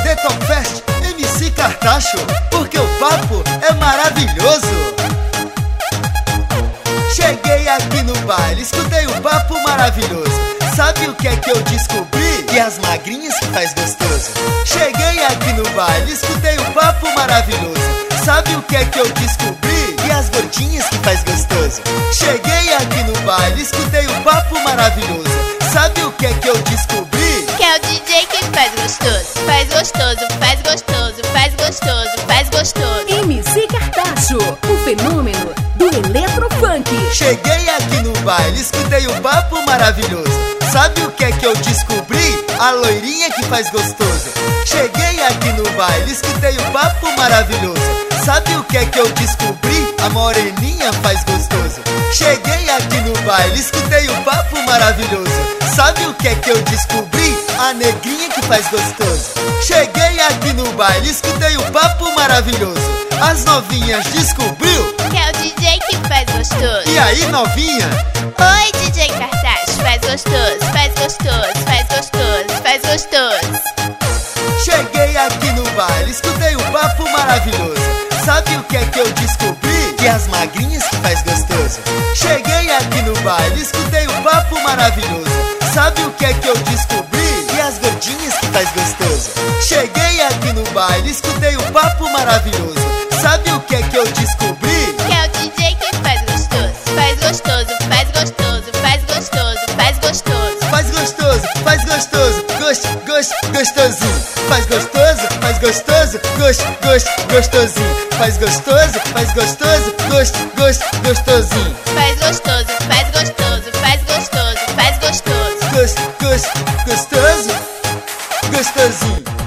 Reggaeton Fest, MC Cartacho, porque o papo é maravilhoso. Cheguei aqui no baile, escutei um papo maravilhoso. Sabe o que é que eu descobri? E as magrinhas que faz gostoso. Cheguei aqui no baile, escutei um papo maravilhoso. Sabe o que é que eu descobri? E as gordinhas que faz gostoso. Cheguei aqui no baile, escutei um papo maravilhoso. Sabe o que é que eu descobri? Que é o DJ que faz gostoso. Faz gostoso, faz gostoso, faz gostoso, faz gostoso. MC Cartacho, o fenômeno do eletrofunk. Cheguei aqui no baile, escutei um papo maravilhoso. Sabe o que é que eu descobri? A loirinha que faz gostoso. Cheguei aqui no baile, escutei um papo maravilhoso. Sabe o que é que eu descobri? A moreninha faz gostoso. Cheguei aqui no baile, escutei um papo maravilhoso. Sabe o que é que eu descobri? A negrinha que faz gostoso. Cheguei aqui no baile, escutei um papo maravilhoso. As novinhas descobriu? Que é o DJ que faz gostoso. E aí, novinha? Oi, DJ Cartacho, faz gostoso, faz gostoso, faz gostoso, faz gostoso. Cheguei aqui no baile, escutei um papo maravilhoso. Sabe o que é que eu descobri? Que as magrinhas que faz gostoso. Cheguei aqui no baile, escutei um papo maravilhoso. Sabe o que é que eu descobri? E as gordinhas que faz gostoso. Cheguei aqui no baile, escutei um papo maravilhoso. Sabe o que é que eu descobri? Que é o DJ que faz gostoso. Faz gostoso, faz gostoso, faz gostoso, faz gostoso. Faz gostoso, faz gostoso, gostosinho. Faz gostoso, gostosinho. Faz gostoso, gostosinho. Faz gostoso, Gostoso, faz gostoso, faz gostoso, faz gostoso. gostoso, gostosinho.